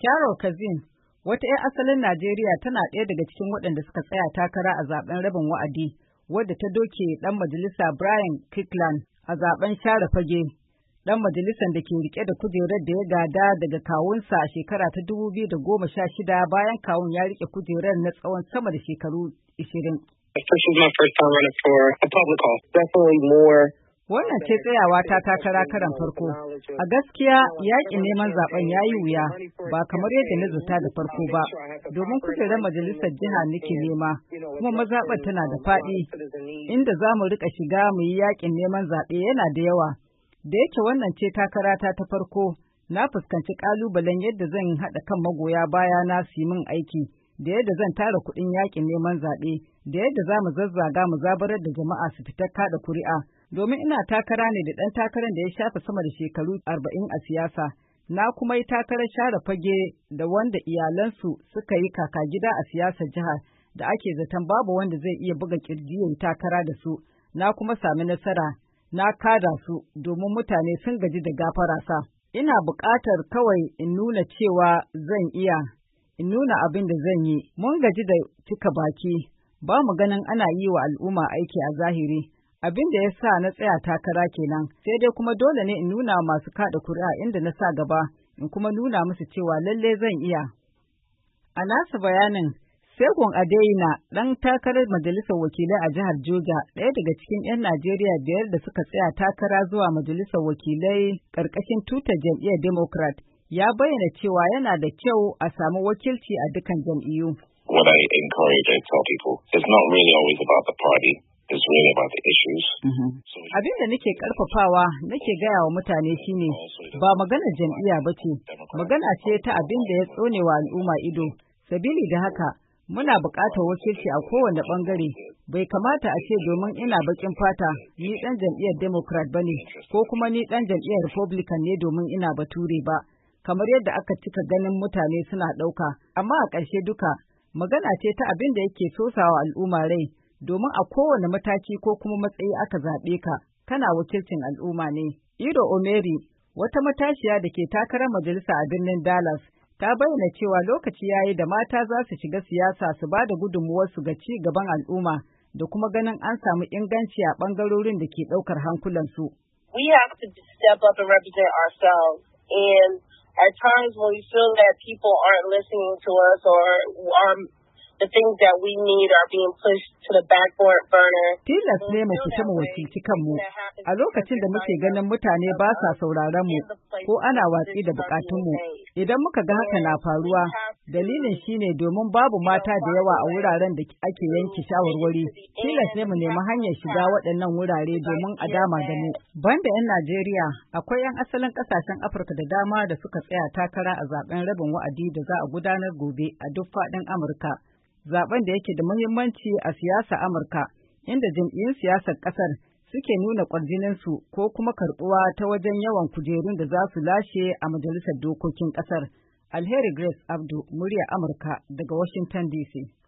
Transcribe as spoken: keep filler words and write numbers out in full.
Carol Kazim, wata 'yar asalin Najeriya tana ɗaya daga cikin waɗanda suka tsaya takara a zaben rabin wa'adi, wadda ta doke ɗan majalisa Brian Kirkland a zaben share fage, ɗan majalisar da ke rike da kujerar da ya gada daga kawunsa a shekara ta dubu biyu da goma sha shida bayan kawun ya rike kujerar na tsawon sama da shekaru ashirin. This is my first time running for a public office. Definitely more. Wannan ce tsayawa ta takara karan farko. A gaskiya yaƙin neman zaben ya yi wuya, ba kamar yadda na zata da farko ba, domin kujerar majalisar jiha nake nema, kuma mazaɓar tana da faɗi, inda za mu riƙa shiga mu yi yaƙin neman zaɓe yana da yawa. Da yake wannan ce takarata ta farko, na fuskanci ƙalubalen yadda zan haɗa kan magoya baya na su yi min aiki, da yadda zan tara kuɗin yaƙin neman zaɓe, da yadda za mu zazzaga mu zabarar da jama'a su fitar kaɗa kuri'a. Domin ina takara ne da ɗan takarar da ya shafe sama da shekaru arba'in a siyasa, na kuma yi takarar share fage da wanda iyalansu suka yi kaka gida a siyasar jihar da ake zaton babu wanda zai iya buga kirji ya yi takara da su, na kuma sami nasara, na kada su domin mutane sun gaji da gafara sa. Ina buƙatar kawai in nuna cewa zan iya, in nuna abin da zan yi. Mun gaji da cika baki, ba mu ganin ana yi wa al'umma aiki a zahiri. Abin da ya sa na tsaya takara kenan, sai dai kuma dole ne in nuna masu kaɗa kuri'a inda na sa gaba, in kuma nuna musu cewa lalle zan iya. A nasa bayanin, Segun Adeyina, ɗan takarar majalisar wakilai a jihar Georgia, ɗaya daga cikin 'yan Najeriya biyar da suka tsaya takara zuwa majalisar wakilai ƙarƙashin tutar jam'iyyar Democrat, ya bayyana cewa yana da kyau a samu wakilci a dukkan jam'iyyu. What I encourage, I tell people, it's not really always about the party. It's really about the issues. Mm-hmm. So, abin da nake karfafawa nake gaya wa mutane shine ba magana jam'iyya ba ce, magana ce ta abin da ya tsone wa al'umma ido. Sabili da haka, muna buƙatar wakilci a kowane ɓangare. Bai kamata a ce domin ina baƙin fata ni ɗan jam'iyyar Democrat ba ne, ko kuma ni ɗan jam'iyyar Republican ne domin ina bature ba, kamar yadda aka cika ganin mutane suna ɗauka. Amma a ƙarshe duka, magana ce ta abin da yake sosawa al'umma rai. Domin a kowane mataki ko kuma matsayi aka zaɓe ka, kana wakilcin al'umma ne. Iro Omeri, wata matashiya da ke takarar majalisa a birnin Dallas, ta bayyana cewa lokaci yayi da mata za su shiga siyasa su ba da gudunmuwarsu ga ci gaban al'umma da kuma ganin an samu inganci a ɓangarorin da ke ɗaukar hankulansu. We have to step up and represent ourselves, and at times when we feel that people aren't listening to us or are the things that we need are being pushed to the back burner. Tilas ne mu fita mu wakilci kanmu. A lokacin da muke ganin mutane ba sa sauraron mu ko ana watsi da bukatunmu. Idan muka ga haka na faruwa, dalilin shine domin babu mata da yawa a wuraren da ake yanke shawarwari. Tilas ne mu nemi hanyar shiga waɗannan wurare domin a dama da mu. Banda 'yan Najeriya, akwai 'yan asalin ƙasashen Afirka da dama da suka tsaya takara a zaben rabin wa'adi da za a gudanar gobe a duk faɗin Amurka. Zaben da yake da muhimmanci a siyasa Amurka, inda jam'iyyun siyasar ƙasar suke nuna ƙwarjininsu ko kuma karɓuwa ta wajen yawan kujerun da za su lashe a majalisar dokokin ƙasar. Alheri Grace Abdu, murya Amurka daga Washington D C.